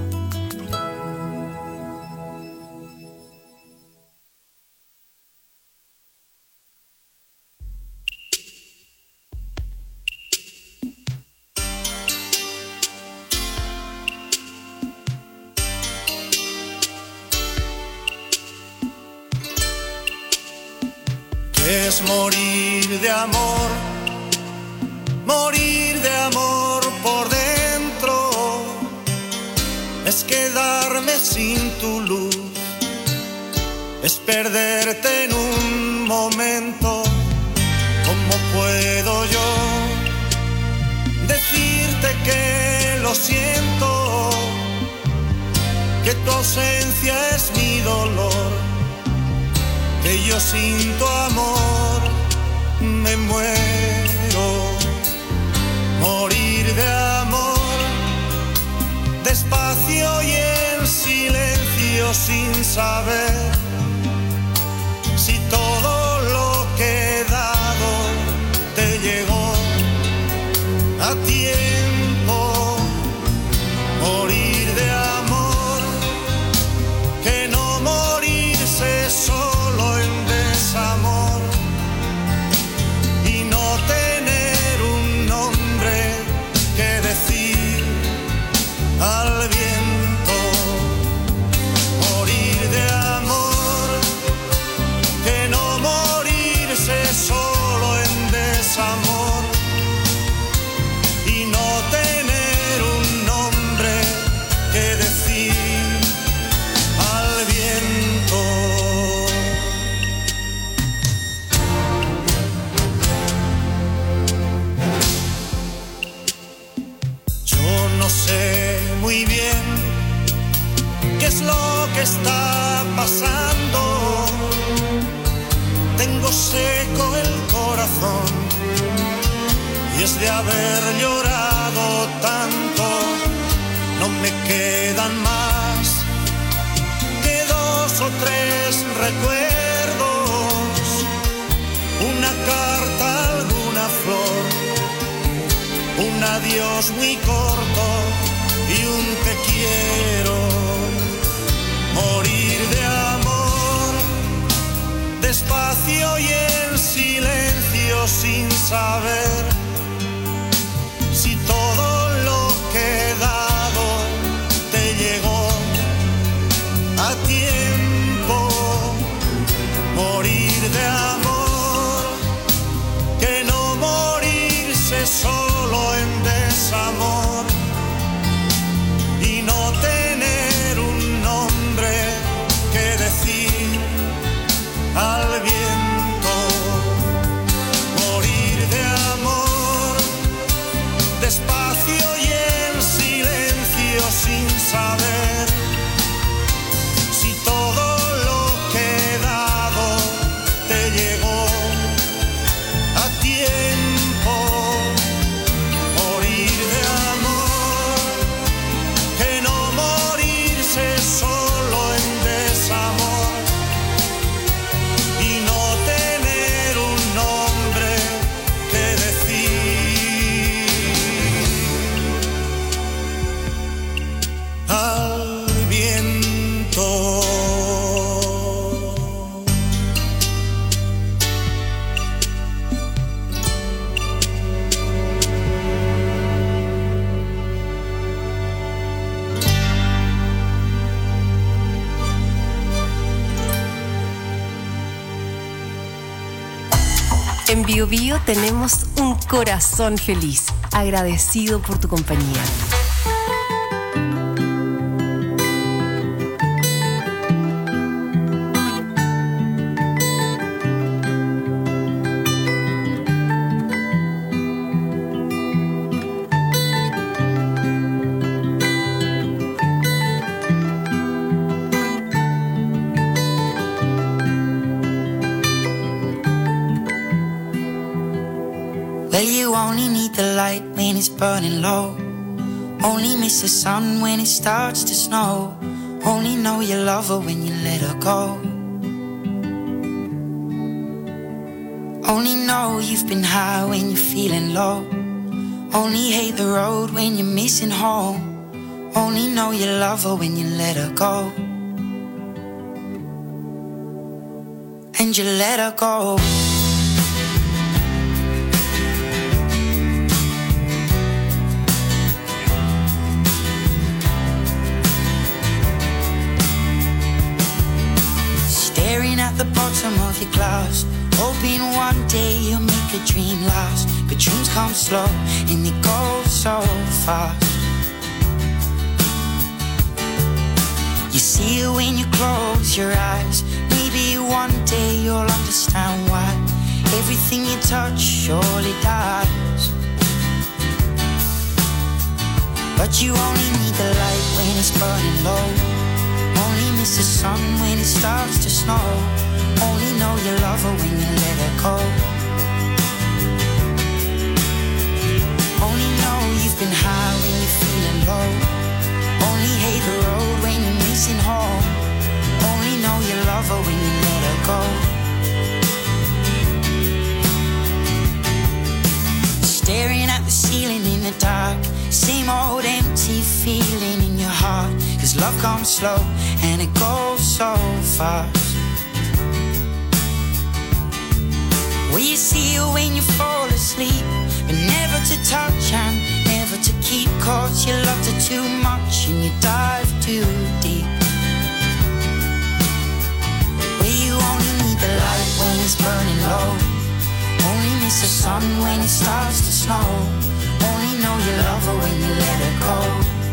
¿Qué es morir de amor? Morir de amor por dentro es quedarme sin tu luz, es perderte en un momento. ¿Cómo puedo yo decirte que lo siento? Que tu ausencia es mi dolor, que yo sin tu amor me muero. Morir de amor, despacio y en silencio, sin saber si todo lo que he dado te llegó a tiempo. Morir de amor, que no morirse solo en desamor y no tener un nombre que decir al viento. Morir de amor, que no morirse solo en desamor y no tener un nombre que decir al viento. Yo no sé muy bien qué es lo que está pasando. Tengo seco el corazón y es de haber llorado tanto. No me quedan más que dos o tres recuerdos, una carta, alguna flor, un adiós muy corto y un te quiero. Morir de amor, despacio y en silencio, sin saber si todo lo que he dado te llegó a tiempo. Morir de amor, que no morirse solo en desamor y no tener un nombre que decir al viento. Morir de amor, En Bio Bio tenemos un corazón feliz, agradecido por tu compañía. Well, you only need the light when it's burning low. Only miss the sun when it starts to snow. Only know you love her when you let her go. Only know you've been high when you're feeling low. Only hate the road when you're missing home. Only know you love her when you let her go. And you let her go. Staring at the bottom of your glass, hoping one day you'll make a dream last. But dreams come slow and they go so fast. You see it when you close your eyes. Maybe one day you'll understand why everything you touch surely dies. But you only need the light when it's burning low. Only miss the sun when it starts to snow. Only know you love her when you let her go. Only know you've been high when you're feeling low. Only hate the road when you're missing home. Only know you love her when you let her go. Staring at the ceiling in the dark, same old empty feeling in your heart. Cause love comes slow and it goes so fast. Well, you see it when you fall asleep, but never to touch and never to keep. Cause you loved her too much and you dive too deep. Well, you only need the light when it's burning low. Only miss the sun when it starts to snow. Only know you love her when you let her go.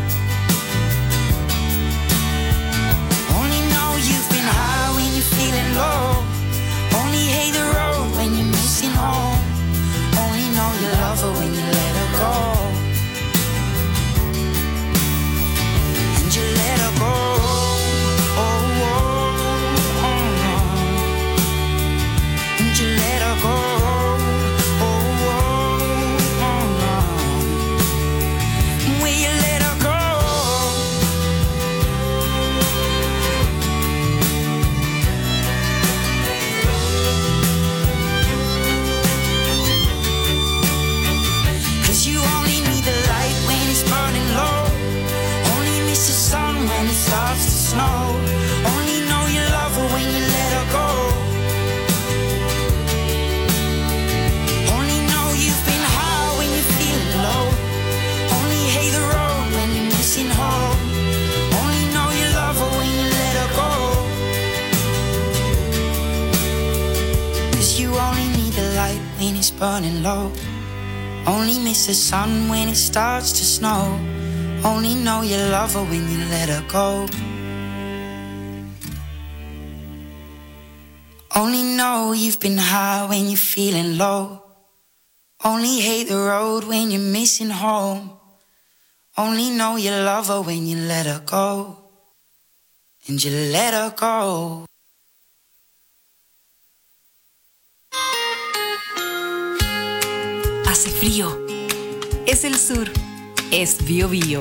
Only know you've been high when you're feeling low. Only hate the road when you're missing home. Only know you love her when you let her go. And you let her go. Oh, oh, oh, oh. And you let her go. Starts to snow. Only know you love her when you let her go. Only know you've been high when you're feeling low. Only hate the road when you're missing home. Only know you love her when you let her go. Cause you only need the light when it's burning low. Only miss the sun when it starts to snow. Only know you love her when you let her go. Only know you've been high when you're feeling low. Only hate the road when you're missing home. Only know you love her when you let her go. And you let her go. Hace frío. Es el sur. Es Bio Bio.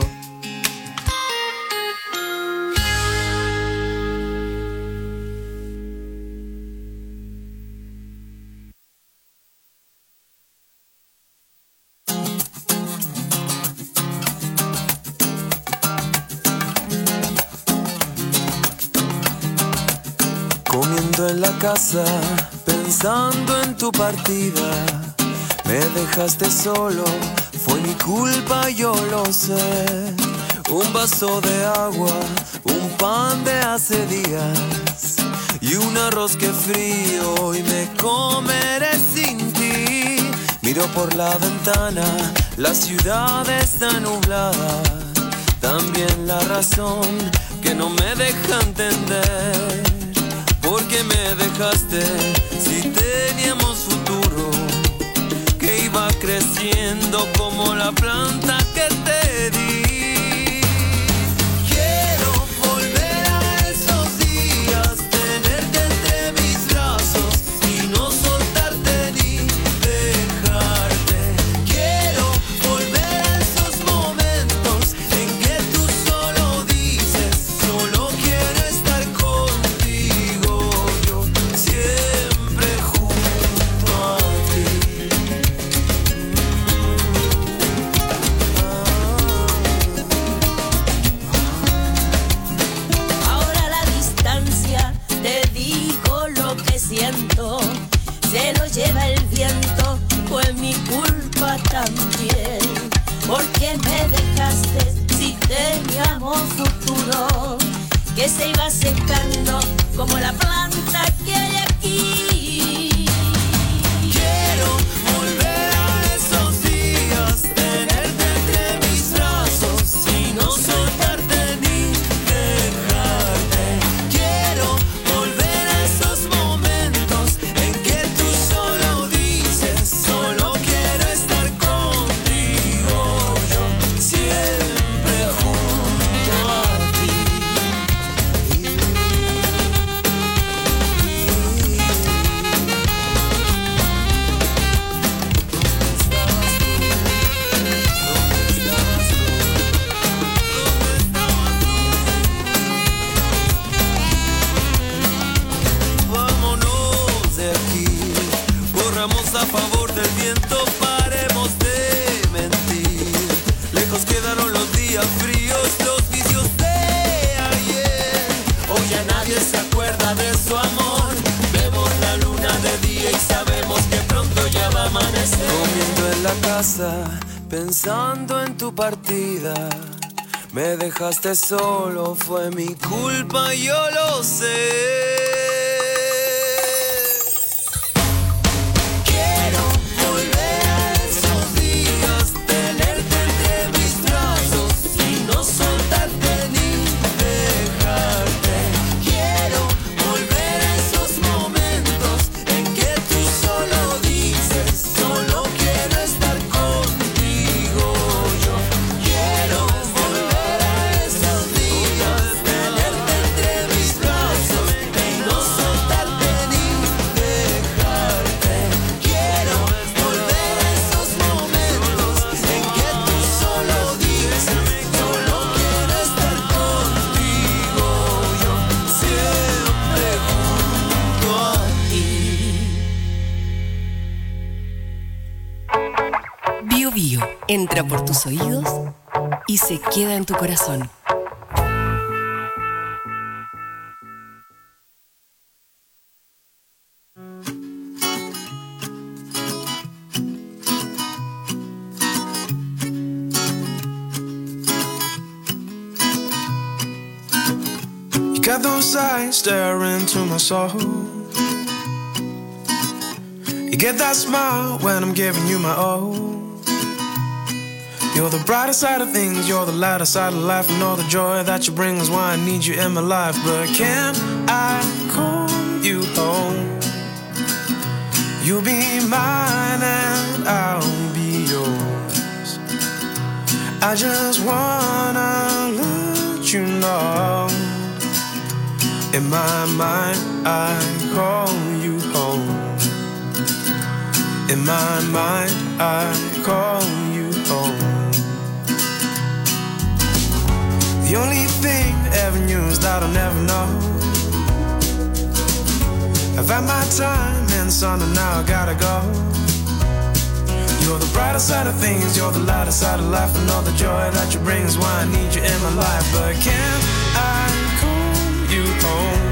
Comiendo en la casa, pensando en tu partida, me dejaste solo. Fue mi culpa, yo lo sé. Un vaso de agua, un pan de hace días y un arroz que frío y me comeré sin ti. Miro por la ventana, la ciudad está nublada. También la razón que no me deja entender. ¿Por qué me dejaste si teníamos futuro? Que iba creciendo como la planta que te di. Quiero volver a esos días, tenerte entre mis brazos y no soltarte ni dejarte. Quiero volver a esos momentos en que tú solo dices, solo quiero estar contigo, yo siempre junto a ti. Ahora la distancia, te digo lo que siento, se lo lleva el viento, fue mi culpa también. ¿Por qué me dejaste si teníamos futuro? Que se iba secando como la planta que hay aquí. Quiero volver a esos días, tenerte entre mis brazos y no soltarte ni dejarte. Quiero volver a esos momentos en que tú solo dices, solo quiero estar contigo, yo siempre junto a ti. Vámonos de aquí, corramos a favor del viento, paremos de mentir. Lejos quedaron los días fríos, los vicios de ayer. Hoy ya nadie se acuerda de su amor. Vemos la luna de día y sabemos que pronto ya va a amanecer. Comiendo en la casa, pensando en tu partida. Me dejaste solo, fue mi culpa, yo lo sé. Quiero volver a esos días, tenerte entre mis brazos y no soltarte ni dejarte. Quiero volver a esos momentos en que tú solo dices, solo quiero estar contigo, yo quiero volver a esos días, tenerte entre mis brazos y no soltarte ni dejarte. Quiero volver a esos momentos en que tú solo dices, solo quiero estar contigo, yo siempre junto a ti. Bio Bio entra por tus oídos y se queda en tu corazón. You got those eyes staring into my soul. You get that smile when I'm giving you my all. You're the brighter side of things, you're the lighter side of life, and all the joy that you bring is why I need you in my life. But can I call you home? You'll be mine and I'll be yours. I just wanna let you know, in my mind I call you home. In my mind I call you home. The only thing I ever knew is that I'll never know. I've had my time in the sun and now I gotta go. You're the brighter side of things, you're the lighter side of life, and all the joy that you bring is why I need you in my life. But can I call you home?